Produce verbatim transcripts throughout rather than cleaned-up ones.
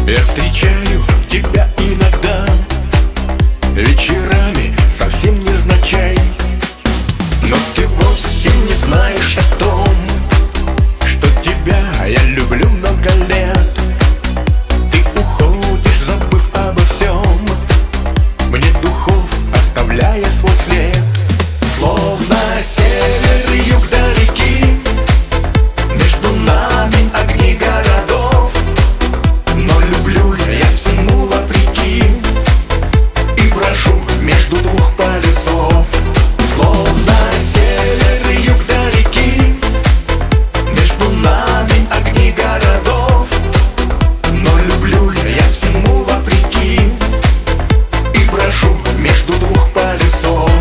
Я встречаю тебя иногда вечерами, совсем невзначай. Но ты вовсе не знаешь о том, что тебя я люблю много лет. Ты уходишь, забыв обо всем, мне духов оставляя свой след. Словно север и юг далеки, между нами огни городов. Но люблю я всему вопреки и прошу между двух полюсов. Словно север и юг далеки, между нами огни городов. Но люблю я всему вопреки и прошу между двух полюсов.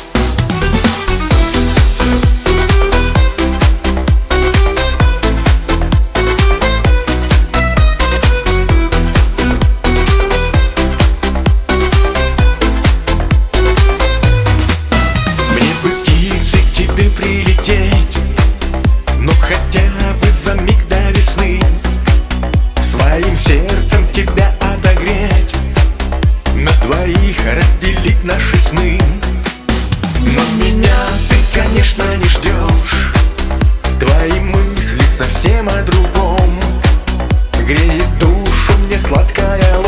Прилететь, но хотя бы за миг до весны, своим сердцем тебя отогреть, на двоих разделить наши сны. Но меня ты, конечно, не ждешь, твои мысли совсем о другом. Греет душу мне сладкая ложь.